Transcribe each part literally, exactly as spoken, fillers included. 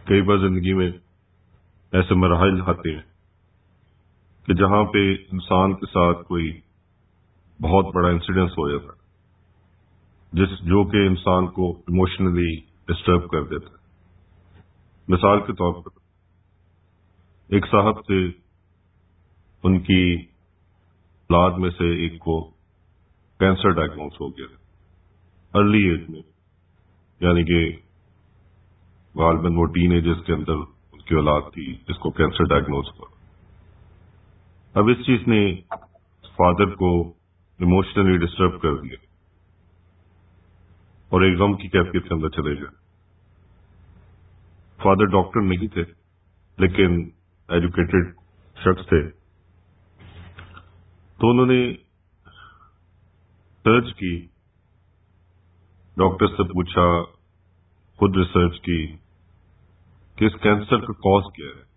کئی بار زندگی میں ایسے مراحل آتے ہیں کہ جہاں پہ انسان کے ساتھ کوئی بہت بڑا انسیڈنس ہو جاتا ہے جس جو کہ انسان کو ایموشنلی ڈسٹرب کر دیتا ہے۔ مثال کے طور پر ایک صاحب سے ان کی اولاد میں سے ایک کو کینسر ڈائگنوز ہو گیا ارلی ایج میں، یعنی کہ غالباً وہ ٹین ایجز کے اندر ان کی اولاد تھی جس کو کینسر ڈائگنوز ہوا۔ اب اس چیز نے فادر کو ایموشنلی ڈسٹرب کر دیا اور ایک غم کی کیفیت کے اندر چلے گئے۔ فادر ڈاکٹر نہیں تھے لیکن ایجوکیٹڈ شخص تھے، تو انہوں نے سرچ کی، ڈاکٹر سے پوچھا، خود ریسرچ کی کہ اس کینسر کا کاز کیا ہے۔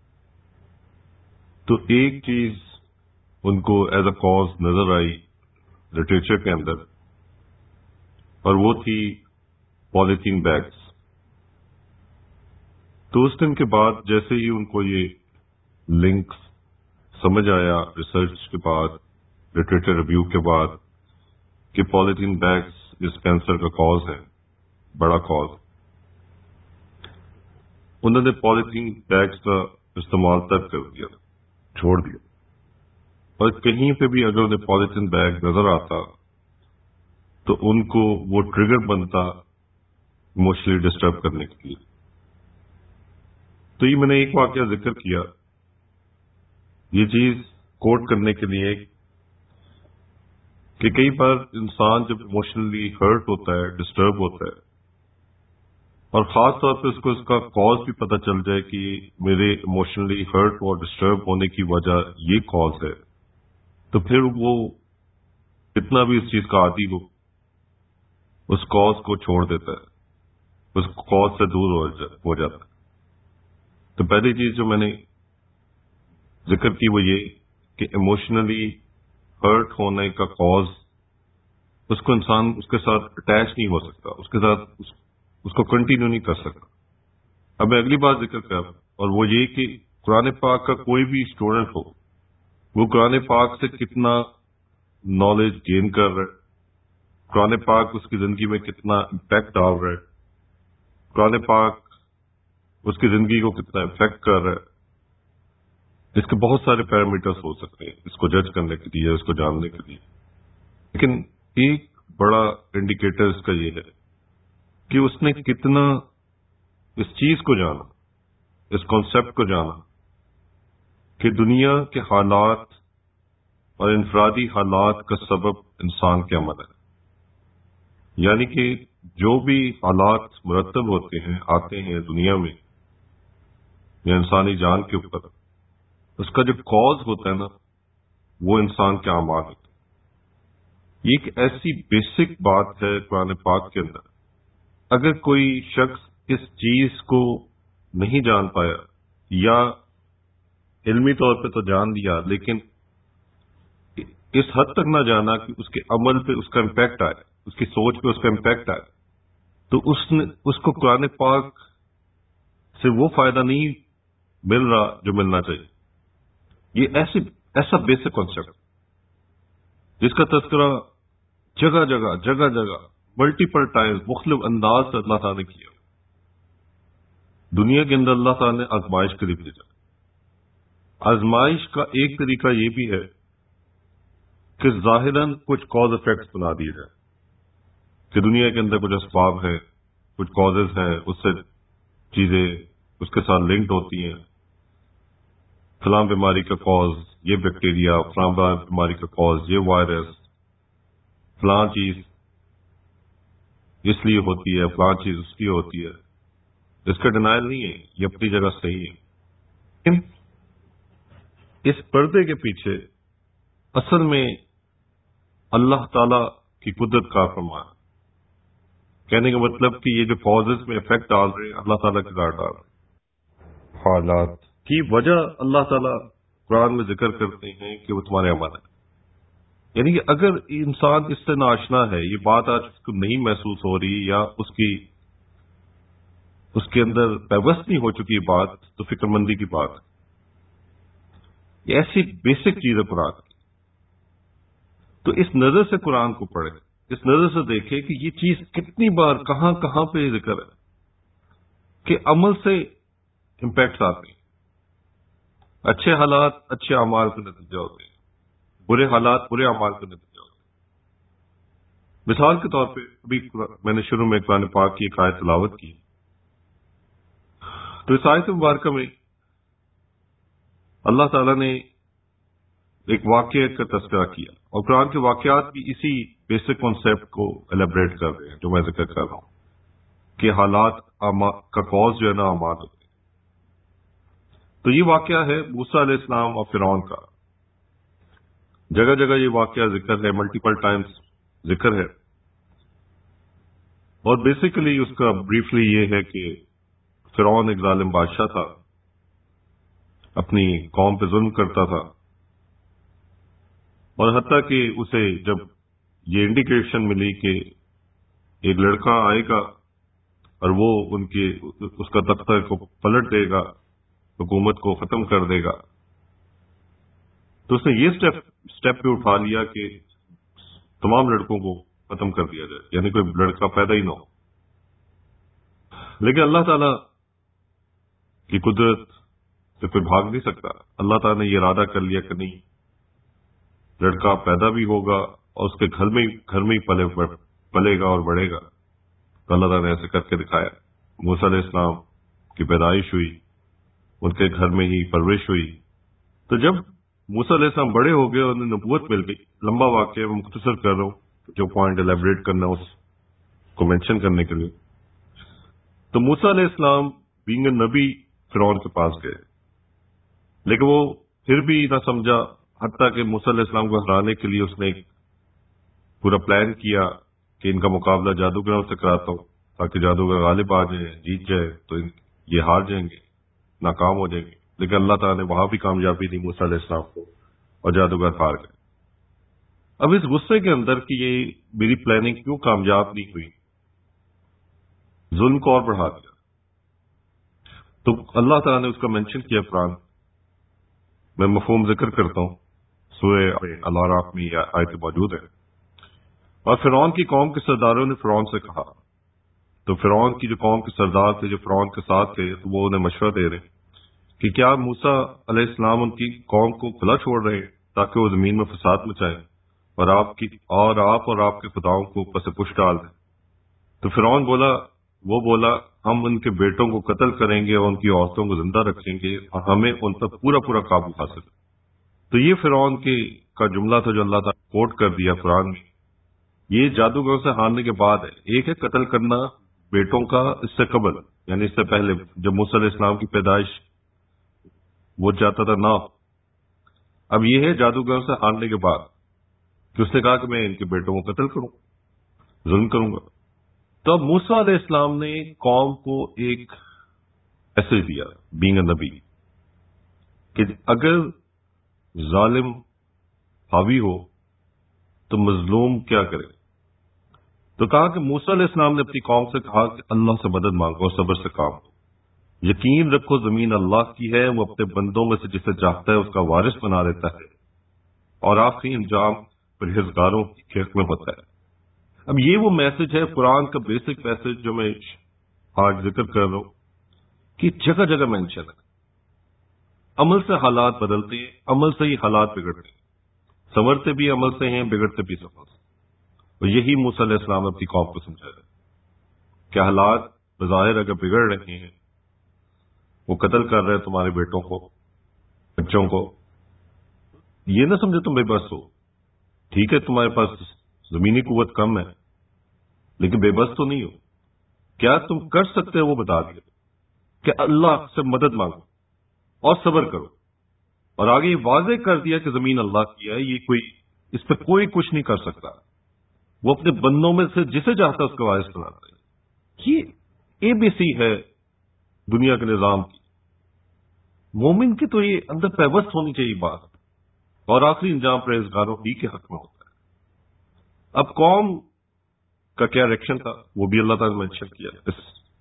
تو ایک چیز ان کو ایز اے کاز نظر آئی لٹریچر کے اندر، اور وہ تھی پالیتھین بیگس۔ تو اس دن کے بعد جیسے ہی ان کو یہ لنک سمجھ آیا ریسرچ کے بعد، لٹریچر ریویو کے بعد، کہ پالیتھین بیگس اس کینسر کا کاز ہے، بڑا کاز، انہوں نے پالیتھین بیگس کا استعمال تک کر دیا، چھوڑ دیا، اور کہیں پہ بھی اگر انہیں پالیتھین بیگ نظر آتا تو ان کو وہ ٹریگر بنتا ایموشنلی ڈسٹرب کرنے کے لیے۔ تو یہ میں نے ایک واقعہ ذکر کیا، یہ چیز کوٹ کرنے کے لیے کہ کئی بار انسان جب ایموشنلی ہرٹ ہوتا ہے، ڈسٹرب ہوتا ہے، اور خاص طور پہ اس کو اس کا کاز بھی پتہ چل جائے کہ میرے ایموشنلی ہرٹ اور ڈسٹرب ہونے کی وجہ یہ کاز ہے، تو پھر وہ کتنا بھی اس چیز کا عادی ہو اس کاز کو چھوڑ دیتا ہے، اس کاز سے دور ہو جاتا ہے۔ تو پہلی چیز جو میں نے ذکر کی وہ یہ کہ ایموشنلی ہرٹ ہونے کا کاز اس کو انسان اس کے ساتھ اٹیچ نہیں ہو سکتا، اس کے ساتھ اس, اس کو کنٹینیو نہیں کر سکتا۔ اب میں اگلی بات ذکر کر اور وہ یہ کہ قرآن پاک کا کوئی بھی اسٹوڈنٹ ہو، وہ قرآن پاک سے کتنا نالج گین کر رہا ہے، قرآن پاک اس کی زندگی میں کتنا امپیکٹ ڈال رہا ہے، قرآن پاک اس کی زندگی کو کتنا افیکٹ کر رہا ہے، اس کے بہت سارے پیرامیٹرز ہو سکتے ہیں اس کو جج کرنے کے لیے، اس کو جاننے کے لیے، لیکن ایک بڑا انڈیکیٹر اس کا یہ ہے کہ اس نے کتنا اس چیز کو جانا، اس کانسیپٹ کو جانا کہ دنیا کے حالات اور انفرادی حالات کا سبب انسان کے عمل ہے، یعنی کہ جو بھی حالات مرتب ہوتے ہیں، آتے ہیں دنیا میں یا انسانی جان کے اوپر، اس کا جو کاز ہوتا ہے نا وہ انسان کے اعمال ہوتے ہیں۔ یہ ایک ایسی بیسک بات ہے قرآن پاک کے اندر، اگر کوئی شخص اس چیز کو نہیں جان پایا یا علمی طور پہ تو جان لیا لیکن اس حد تک نہ جانا کہ اس کے عمل پہ اس کا امپیکٹ آئے، اس کی سوچ پہ اس کا امپیکٹ آئے، تو اس نے اس کو قرآن پاک سے وہ فائدہ نہیں مل رہا جو ملنا چاہیے۔ یہ ایسی ایسا بیسک کانسیپٹ جس کا تذکرہ جگہ جگہ جگہ جگہ ملٹیپل ٹائمز مختلف انداز سے اللہ تعالیٰ نے کیا۔ دنیا کے اندر اللہ تعالیٰ نے آزمائش کے لیے بھیجا۔ آزمائش کا ایک طریقہ یہ بھی ہے کہ ظاہراً کچھ کاز افیکٹس بنا دیے جائیں کہ دنیا کے اندر کچھ اسباب ہیں، کچھ کازز ہیں، اس سے چیزیں اس کے ساتھ لنکڈ ہوتی ہیں، فلاں بیماری کا کاز یہ بیکٹیریا، فلاں بیماری کا کاز یہ وائرس، فلاں چیز اس لیے ہوتی ہے، فلاں چیز اس لیے ہوتی ہے۔ اس کا ڈینائل نہیں ہے، یہ اپنی جگہ صحیح ہے، لیکن اس پردے کے پیچھے اصل میں اللہ تعالی کی قدرت کا فرمان، کہنے کا مطلب کہ یہ جو کازز میں افیکٹ ڈال رہے ہیں اللہ تعالیٰ کے ذات ڈال رہے ہیں، حالات کی وجہ اللہ تعالیٰ قرآن میں ذکر کرتے ہیں کہ وہ تمہارے عمل ہے۔ یعنی کہ اگر انسان اس سے ناشنا ہے، یہ بات آج اس کو نہیں محسوس ہو رہی یا اس کی اس کے اندر پیوست نہیں ہو چکی بات تو فکر مندی کی بات ہے. یہ ایسی بیسک چیز ہے قرآن کی. تو اس نظر سے قرآن کو پڑھے, اس نظر سے دیکھے کہ یہ چیز کتنی بار کہاں کہاں پہ ذکر ہے کہ عمل سے امپیکٹس آتے ہیں. اچھے حالات اچھے اعمال کا نتیجہ ہوتے ہیں, برے حالات برے اعمال کا نتیجہ ہوتے ہیں. مثال کے طور پہ ابھی میں نے شروع میں قرآن پاک کی ایک آیت تلاوت کی, تو اس آیت مبارکہ میں اللہ تعالیٰ نے ایک واقعے کا تذکرہ کیا, اور قرآن کے واقعات بھی اسی بیسک کانسیپٹ کو ایلیبریٹ کر رہے ہیں جو میں ذکر کر رہا ہوں کہ حالات کا کاز جو ہے نا اعمال ہوتے ہیں. تو یہ واقعہ ہے موسیٰ علیہ السلام اور فرعون کا. جگہ جگہ یہ واقعہ ذکر ہے, ملٹیپل ٹائمز ذکر ہے, اور بیسیکلی اس کا بریفلی یہ ہے کہ فرعون ایک ظالم بادشاہ تھا, اپنی قوم پہ ظلم کرتا تھا, اور حتیٰ کہ اسے جب یہ انڈیکیشن ملی کہ ایک لڑکا آئے گا اور وہ ان کے اس کا تختہ کو پلٹ دے گا, حکومت کو ختم کر دے گا, تو اس نے یہ سٹیپ سٹیپ پہ اٹھا لیا کہ تمام لڑکوں کو ختم کر دیا جائے, یعنی کوئی لڑکا پیدا ہی نہ ہو. لیکن اللہ تعالی کی قدرت سے کوئی بھاگ نہیں سکتا. اللہ تعالیٰ نے یہ ارادہ کر لیا کہ نہیں, لڑکا پیدا بھی ہوگا اور اس کے گھر میں گھر میں ہی پلے پلے گا اور بڑھے گا. تو اللہ تعالیٰ نے ایسے کر کے دکھایا. موسیٰ علیہ السلام کی پیدائش ہوئی, ان کے گھر میں ہی پرورش ہوئی. تو جب موسیٰ علیہ السلام بڑے ہو گئے اور انہیں نبوت مل گئی, لمبا واقعہ میں مختصر کر رہا ہوں, جو پوائنٹ ایلیبریٹ کرنا اس کو مینشن کرنے کے لیے. تو موسیٰ علیہ السلام بینگ اے نبی فرعون کے پاس گئے, لیکن وہ پھر بھی نہ سمجھا, حتیٰ کہ موسیٰ علیہ السلام کو ہرانے کے لیے اس نے ایک پورا پلان کیا کہ ان کا مقابلہ جادوگروں سے کراتا ہوں تاکہ جادوگر غالب آ جائیں, جیت جائے تو یہ ہار جائیں گے, ناکام ہو جائیں گے. لیکن اللہ تعالیٰ نے وہاں بھی کامیابی دی موسیٰ علیہ السلام کو, اور جادوگر ہار گئے. اب اس غصے کے اندر کہ یہ میری پلاننگ کیوں کامیاب نہیں ہوئی, ظلم کو اور بڑھا دیا. تو اللہ تعالیٰ نے اس کا مینشن کیا قرآن میں, مفہوم ذکر کرتا ہوں, سورہ الاعراف میں یہ آیت موجود ہے. اور فرعون کی قوم کے سرداروں نے فرعون سے کہا, تو فرعون کی جو قوم کے سردار تھے جو فرعون کے ساتھ تھے, تو وہ انہیں مشورہ دے رہے کہ کیا موسیٰ علیہ السلام ان کی قوم کو کھلا چھوڑ رہے ہیں تاکہ وہ زمین میں فساد مچائیں اور آپ کی اور آپ اور آپ کے خداؤں کو پس پش ڈال دیں. تو فرعون بولا وہ بولا ہم ان کے بیٹوں کو قتل کریں گے اور ان کی عورتوں کو زندہ رکھیں گے اور ہمیں ان پر پورا پورا قابو حاصل. تو یہ فرعون کے کا جملہ تھا جو اللہ تعالیٰ نے کوٹ کر دیا قرآن میں. یہ جادوگروں سے ہارنے کے بعد ہے. ایک ہے قتل کرنا بیٹوں کا اس سے قبل, یعنی اس سے پہلے جب موسیٰ علیہ السلام کی پیدائش وہ چاہتا تھا نہ. اب یہ ہے جادوگروں سے ہارنے کے بعد کہ اس نے کہا کہ میں ان کے بیٹوں کو قتل کروں, ظلم کروں گا. تو اب موسیٰ علیہ السلام نے قوم کو ایک میسج دیا بینگ اے نبی کہ اگر ظالم حاوی ہو تو مظلوم کیا کرے. تو کہا کہ موسیٰ علیہ السلام نے اپنی قوم سے کہا کہ اللہ سے مدد مانگو اور صبر سے کام ہو. یقین رکھو زمین اللہ کی ہے, وہ اپنے بندوں میں سے جسے چاہتا ہے اس کا وارث بنا دیتا ہے, اور آخری انجام پرہیزگاروں کے حق میں ہوتا ہے. اب یہ وہ میسج ہے قرآن کا بیسک میسج جو میں آج ذکر کر رہا ہوں کہ جگہ جگہ مینشن ہے. عمل سے حالات بدلتے ہیں, عمل سے ہی حالات بگڑتے ہیں, سنورتے بھی عمل سے ہیں, بگڑتے بھی عمل سے. اور یہی موسیٰ علیہ السلام نے اپنی قوم کو سمجھایا کہ حالات بظاہر اگر بگڑ رہے ہیں, وہ قتل کر رہے ہیں تمہارے بیٹوں کو, بچوں کو, یہ نہ سمجھو تم بے بس ہو. ٹھیک ہے تمہارے پاس زمینی قوت کم ہے, لیکن بے بس تو نہیں ہو. کیا تم کر سکتے ہو وہ بتا دیا کہ اللہ سے مدد مانگو اور صبر کرو. اور آگے یہ واضح کر دیا کہ زمین اللہ کی ہے, یہ کوئی اس پہ کوئی کچھ نہیں کر سکتا. وہ اپنے بندوں میں سے جسے چاہتا ہے اس کا وارث بناتا ہے. یہ اے بی سی ہے دنیا کے نظام کی. مومن کی تو یہ اندر پیوست ہونی چاہیے بات, اور آخری انجام پرہیزگاروں ہی کے حق میں ہوتا ہے. اب قوم کا کیا ریئیکشن تھا وہ بھی اللہ تعالیٰ نے مینشن کیا اس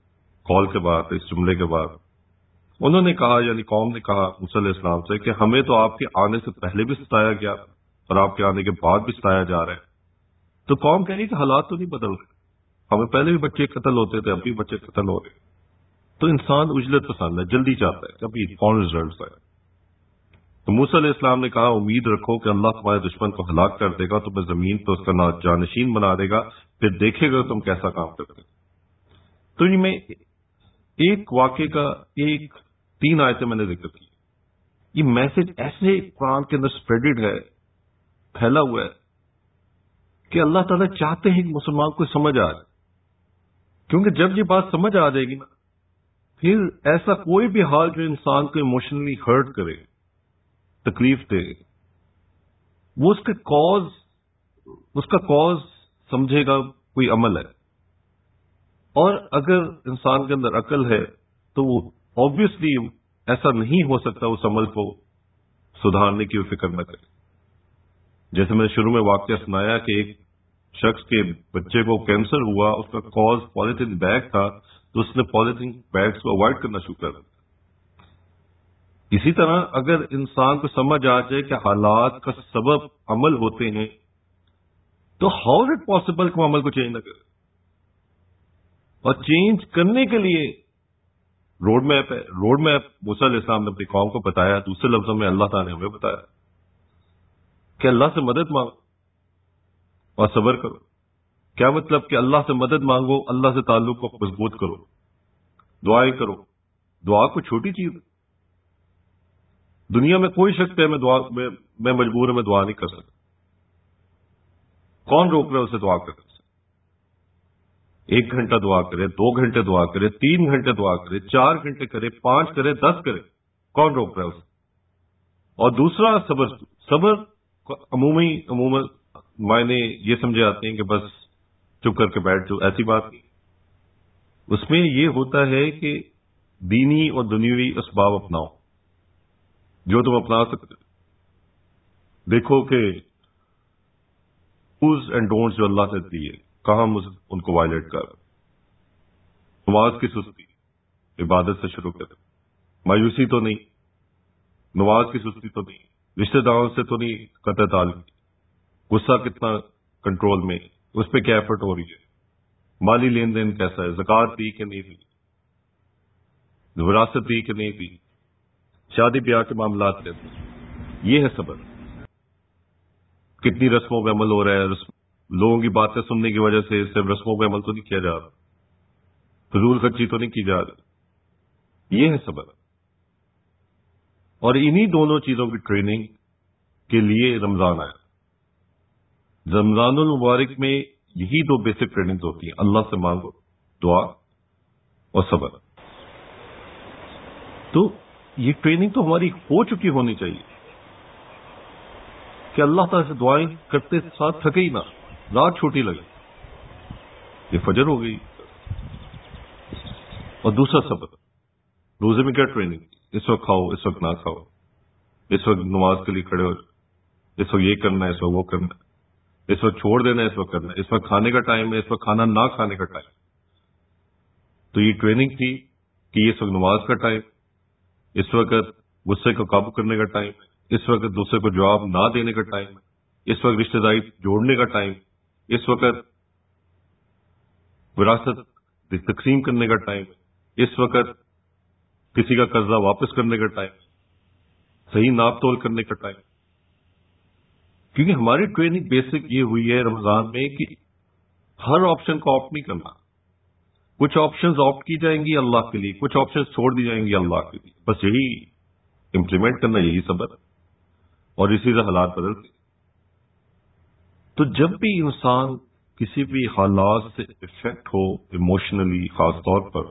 کال کے بعد، اس جملے کے بعد انہوں نے کہا، یعنی قوم نے کہا موسیٰ علیہ السلام سے کہ ہمیں تو آپ کے آنے سے پہلے بھی ستایا گیا اور آپ کے آنے کے بعد بھی ستایا جا رہا ہے. تو قوم کہہ رہی کہ حالات تو نہیں بدل رہے، ہمیں پہلے بھی بچے قتل ہوتے تھے، اب بھی بچے قتل ہو رہے. تو انسان عجلت پسند ہے، جلدی چاہتا ہے کبھی کون ریزلٹس آئے. تو موسیٰ علیہ السلام نے کہا امید رکھو کہ اللہ تمہارے دشمن کو ہلاک کر دے گا، تمہیں زمین پہ اس کا جانشین بنا دے گا، پھر دیکھے گا تم کیسا کام کرتے. تو یہ میں ایک واقعے کا ایک تین آیتیں میں نے ذکر کی. یہ میسج ایسے قرآن کے اندر اسپریڈڈ ہے، پھیلا ہوا ہے کہ اللہ تعالیٰ چاہتے ہیں کہ مسلمان کو سمجھ آ جائے. کیونکہ جب یہ بات سمجھ آ جائے گی نا، پھر ایسا کوئی بھی حال جو انسان کو ایموشنلی ہرٹ کرے، تکلیف دے، وہ اس کے کاز اس کا کاز سمجھے گا کوئی عمل ہے. اور اگر انسان کے اندر عقل ہے تو وہ آبویسلی ایسا نہیں ہو سکتا اس عمل کو سدھارنے کی فکر نہ کرے. جیسے میں نے شروع میں واقعہ سنایا کہ ایک شخص کے بچے کو کینسر ہوا، اس کا کاز پالیتھین بیگ تھا، تو اس نے پالیتھین بیگز کو اوائڈ کرنا شروع کر دیا. اسی طرح اگر انسان کو سمجھ آ جائے کہ حالات کا سبب عمل ہوتے ہیں، تو ہاؤ از اٹ پاسبل کہ وہ عمل کو چینج نہ کرے. اور چینج کرنے کے لیے روڈ میپ ہے. روڈ میپ موسیٰ علیہ السلام نے اپنی قوم کو بتایا، دوسرے لفظوں میں اللہ تعالیٰ نے ہمیں بتایا کہ اللہ سے مدد مانگو اور صبر کرو. کیا مطلب کہ اللہ سے مدد مانگو، اللہ سے تعلق کو مضبوط کرو، دعائیں کرو. دعا کو چھوٹی چیز ہے. دنیا میں کوئی شخص ہے میں دعا میں, میں مجبور ہوں میں دعا نہیں کر سکتا. کون روک رہا ہے اسے دعا کرنے سے؟ ایک گھنٹہ دعا کرے، دو گھنٹے دعا کرے، تین گھنٹے دعا کرے، چار گھنٹے کرے، پانچ کرے، دس کرے، کون روک رہا ہے اسے؟ اور دوسرا صبر. صبر عمومی عموماً معنی یہ سمجھے آتے ہیں کہ بس چپ کر کے بیٹھ جاؤ، ایسی بات نہیں. اس میں یہ ہوتا ہے کہ دینی اور دنیوی اسباب اپناؤ جو تم اپنا سکتے. دیکھو کہ ڈوز اینڈ ڈونٹس جو اللہ نے دیے، کہاں ان کو وائلیٹ کر. نماز کی سستی عبادت سے شروع کرے، مایوسی تو نہیں، نماز کی سستی تو نہیں، رشتہ داروں سے تو نہیں قطع تعلق، غصہ کتنا کنٹرول میں، اس پہ کیا ایفرٹ ہو رہی ہے، مالی لین دین کیسا ہے، زکوٰۃ دی کہ نہیں دی، وراثت دی کہ نہیں دی، شادی بیاہ کے معاملات کیسے. یہ ہے صبر. کتنی رسموں پہ عمل ہو رہا ہے، رسم لوگوں کی باتیں سننے کی وجہ سے صرف رسموں پہ عمل تو نہیں کیا جا رہا، فضول خرچی تو نہیں کی جا رہی. یہ ہے صبر. اور انہی دونوں چیزوں کی ٹریننگ کے لیے رمضان آیا. رمضان المبارک میں یہی دو بیسک ٹریننگ ہوتی ہیں، اللہ سے مانگو، دعا اور صبر. تو یہ ٹریننگ تو ہماری ہو چکی ہونی چاہیے کہ اللہ تعالیٰ سے دعائیں کرتے ساتھ تھکے ہی نہ، رات چھوٹی لگے. یہ فجر ہو گئی. اور دوسرا صبر. روزے میں کیا ٹریننگ؟ اس وقت کھاؤ، اس وقت نہ کھاؤ، اس وقت نماز کے لیے کھڑے ہو، اس وقت یہ کرنا ہے، اس وقت وہ کرنا ہے، اس وقت چھوڑ دینا ہے، اس وقت کرنا ہے، اس وقت کھانے کا ٹائم ہے، اس وقت کھانا نہ کھانے کا ٹائم. تو یہ ٹریننگ تھی کہ یہ اس وقت نماز کا ٹائم، اس وقت غصے کو قابو کرنے کا ٹائم ہے، اس وقت دوسرے کو جواب نہ دینے کا ٹائم ہے، اس وقت رشتہ داری جوڑنے کا ٹائم، اس وقت وراثت تقسیم کرنے کا ٹائم ہے، اس وقت کسی کا قرضہ واپس کرنے کا ٹائم، صحیح ناپ تول کرنے کا ٹائم. کیونکہ ہماری ٹریننگ بیسک یہ ہوئی ہے رمضان میں کہ ہر آپشن کو آپٹ نہیں کرنا. کچھ آپشنز آپٹ کی جائیں گی اللہ کے لیے، کچھ آپشنز چھوڑ دی جائیں گی اللہ کے لیے. بس یہی امپلیمنٹ کرنا، یہی صبر، اور اسی سے حالات بدلتے. تو جب بھی انسان کسی بھی حالات سے افیکٹ ہو ایموشنلی، خاص طور پر،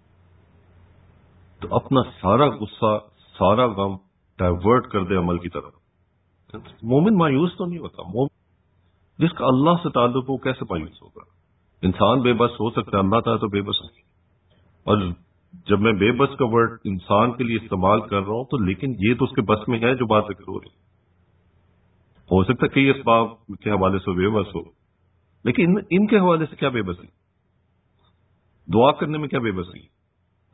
تو اپنا سارا غصہ، سارا غم ڈائیورٹ کر دے عمل کی طرف. مومن مایوس تو نہیں ہوتا. مومن جس کا اللہ سے تعلق ہو کیسے مایوس ہوگا؟ انسان بے بس ہو سکتا ہے، اللہ تعالیٰ تو بے بس نہیں. اور جب میں بے بس کا ورڈ انسان کے لیے استعمال کر رہا ہوں تو لیکن یہ تو اس کے بس میں ہے جو بات ذکر ہو رہی. ہو سکتا ہے کئی اسباب کے حوالے سے بے بس ہو، لیکن ان کے حوالے سے کیا بے بسی؟ دعا کرنے میں کیا بے بسی؟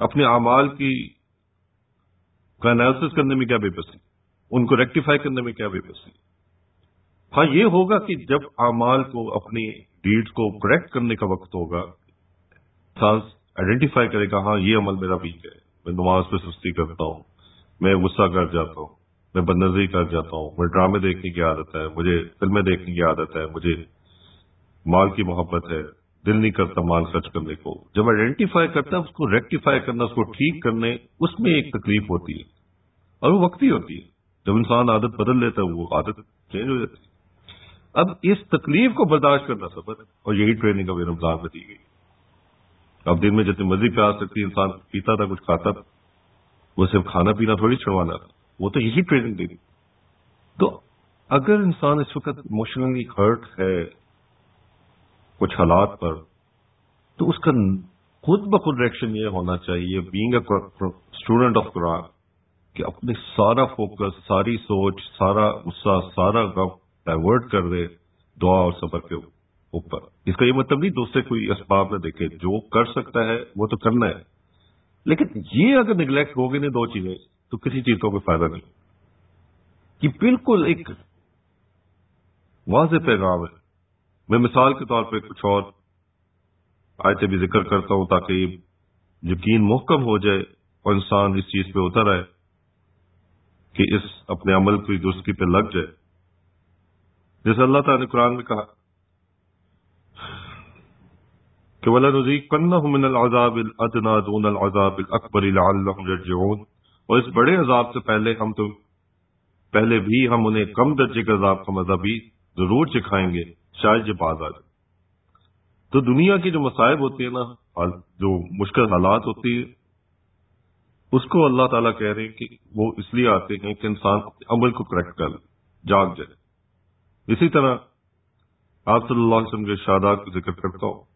اپنے اعمال کی کا انالیسس کرنے میں کیا بے بسی، ان کو ریکٹیفائی کرنے میں کیا بے بسی. ہاں یہ ہوگا کہ جب اعمال کو اپنی ڈیڈز کو کریکٹ کرنے کا وقت ہوگا، انسان آئیڈینٹیفائی کرے گا ہاں یہ عمل میرا ویک ہے، میں نماز پہ سستی کرتا ہوں، میں غصہ کر جاتا ہوں، میں بدنظری کر جاتا ہوں، مجھے ڈرامے دیکھنے کی عادت ہے، مجھے فلمیں دیکھنے کی عادت ہے، مجھے مال کی محبت ہے، دل نہیں کرتا مال خرچ کرنے کو. جب آئیڈینٹیفائی کرتا ہے اس کو ریکٹیفائی کرنا، اس کو ٹھیک کرنے، اس میں ایک تکلیف ہوتی ہے اور وہ وقتی ہوتی ہے. جب انسان عادت بدل لیتا ہے وہ عادت چینج ہو جاتی ہے. اب اس تکلیف کو برداشت کرنا صبر ہے، اور یہی ٹریننگ ابھی رمضان میں دی گئی. اب دن میں جتنی مرضی پیاس سکتی، انسان پیتا تھا، کچھ کھاتا تھا، وہ صرف کھانا پینا تھوڑی چھڑوانا تھا، وہ تو یہی ٹریننگ دی گئی. تو اگر انسان اس وقت ایموشنلی ہرٹ ہے کچھ حالات پر، تو اس کا خود بخود ریئیکشن یہ ہونا چاہیے، being a student of Quran, کہ اپنے سارا فوکس، ساری سوچ، سارا غصہ، سارا غم ڈائیورٹ کر دے دعا اور صبر کے اوپر. اس کا یہ مطلب نہیں دوسرے کوئی اسباب نہ دیکھے، جو کر سکتا ہے وہ تو کرنا ہے، لیکن یہ اگر نگلیکٹ ہو گئی نا دو چیزیں، تو کسی چیز کا کوئی فائدہ نہیں. کہ بالکل ایک واضح پیغام ہے. میں مثال کے طور پہ کچھ اور آیتیں بھی ذکر کرتا ہوں تاکہ یقین محکم ہو جائے اور انسان اس چیز پہ اتر آئے کہ اس اپنے عمل کی درستی پہ لگ جائے. جیسے اللہ تعالیٰ نے قرآن میں کہا کہ وَلَنُذِيقَنَّهُم مِّنَ الْعَذَابِ الْأَدْنَىٰ دُونَ الْعَذَابِ الْأَكْبَرِ لَعَلَّهُمْ يَرْجِعُونَ. اور اس بڑے عذاب سے پہلے ہم تو پہلے بھی ہم انہیں کم درجے کے عذاب کا مزہ بھی ضرور چکھائیں گے، شاید یہ باز آ جائے. تو دنیا کی جو مصائب ہوتی ہیں نا، جو مشکل حالات ہوتی ہے، اس کو اللہ تعالیٰ کہہ رہے ہیں کہ وہ اس لیے آتے ہیں کہ انسان عمل کو کریکٹ کر لے، جاگ جائے. اسی طرح آپ صلی اللہ علیہ وسلم کے ارشادات کا ذکر کرتا ہوں.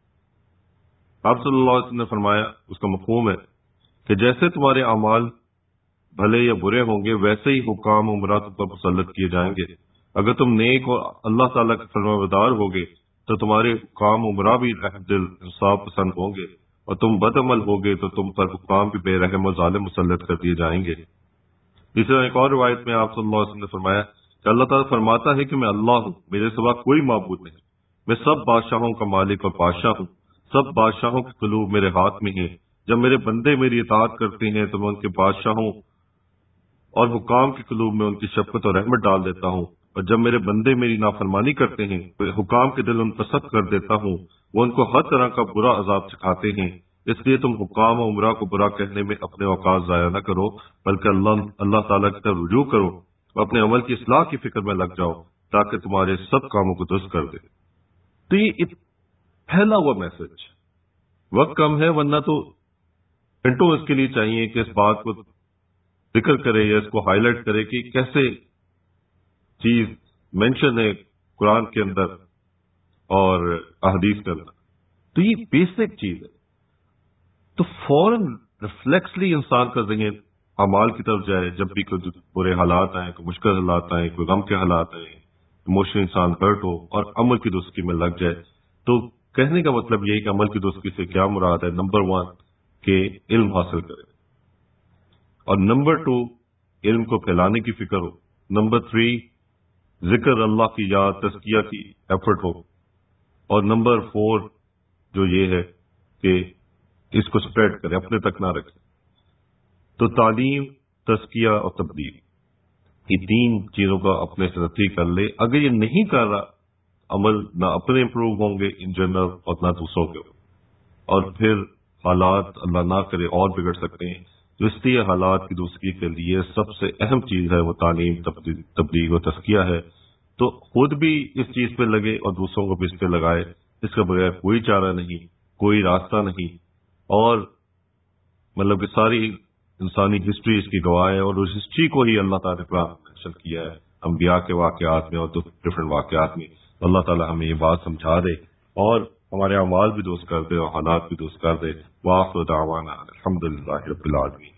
آپ صلی اللہ علیہ وسلم نے فرمایا، اس کا مفہوم ہے کہ جیسے تمہارے اعمال بھلے یا برے ہوں گے، ویسے ہی حکام عمرہ تم پر مسلط کیے جائیں گے. اگر تم نیک اور اللہ تعالیٰ کے فرمانبردار ہوگے تو تمہارے حکام عمرہ بھی رحم دل انصاف پسند ہوں گے، اور تم بد عمل ہوگے تو تم پر حکام بھی بے رحم و ظالم مسلط کر دیے جائیں گے. اسی طرح ایک اور روایت میں آپ صلی اللہ علیہ وسلم نے فرمایا کہ اللہ تعالیٰ فرماتا ہے کہ میں اللہ ہوں، میرے سوا کوئی معبود نہیں، میں سب بادشاہوں کا مالک اور بادشاہ ہوں، سب بادشاہوں کے قلوب میرے ہاتھ میں ہیں. جب میرے بندے میری اطاعت کرتے ہیں تو میں ان کے بادشاہوں اور حکام کے قلوب میں ان کی شفقت اور رحمت ڈال دیتا ہوں، اور جب میرے بندے میری نافرمانی کرتے ہیں تو حکام کے دل ان پر سخت کر دیتا ہوں، وہ ان کو ہر طرح کا برا عذاب سکھاتے ہیں. اس لیے تم حکام و عمرہ کو برا کہنے میں اپنے اوقات ضائع نہ کرو، بلکہ اللہ اللہ تعالیٰ کی طرف رجوع کرو اور اپنے عمل کی اصلاح کی فکر میں لگ جاؤ تاکہ تمہارے سب کاموں کو درست کر دے. تو یہ پھیلا ہوا میسج، وقت کم ہے ورنہ تو گھنٹوں اس کے لیے چاہیے کہ اس بات کو ذکر کرے یا اس کو ہائی لائٹ کرے کہ کیسے چیز مینشن ہے قرآن کے اندر اور احادیث کے اندر. تو یہ بیسک چیز ہے. تو فوراً ریفلیکسلی انسان کا ذہن اعمال کی طرف جائے جب بھی کوئی برے حالات آئیں، کوئی مشکل حالات آئیں، کوئی غم کے حالات آئیں، ایموشنل انسان ہرٹ ہو اور عمل کی درستی میں لگ جائے. تو کہنے کا مطلب یہی کہ عمل کی درستی سے کیا مراد ہے؟ نمبر ون کہ علم حاصل کرے، اور نمبر ٹو علم کو پھیلانے کی فکر ہو، نمبر تھری ذکر اللہ کی یاد تزکیہ کی ایفرٹ ہو، اور نمبر فور جو یہ ہے کہ اس کو سپریڈ کرے، اپنے تک نہ رکھے. تو تعلیم، تزکیہ اور تبدیل، یہ تین چیزوں کا اپنے سے نتیجہ کر لے. اگر یہ نہیں کر رہا، عمل نہ اپنے امپروو ہوں گے ان جنرل اور نہ دوسروں کے، اور پھر حالات اللہ نہ کرے اور بگڑ سکتے ہیں. تو اس لیے حالات کی درستگی کے لیے سب سے اہم چیز ہے وہ تعلیم، تبلیغ و تزکیہ ہے. تو خود بھی اس چیز پہ لگے اور دوسروں کو بھی اس پہ لگائے. اس کے بغیر کوئی چارہ نہیں، کوئی راستہ نہیں. اور مطلب کہ ساری انسانی ہسٹری اس کی گواہ ہے، اور اس ہسٹری کو ہی اللہ تعالیٰ نے قرآن میں مینشن کیا ہے، انبیاء کے واقعات میں اور ڈفرنٹ واقعات میں. اللہ تعالیٰ ہمیں یہ بات سمجھا دے اور ہمارے اعمال بھی درست کر دے اور حالات بھی درست کر دے. وآخر دعوانا الحمدللہ رب العالمین.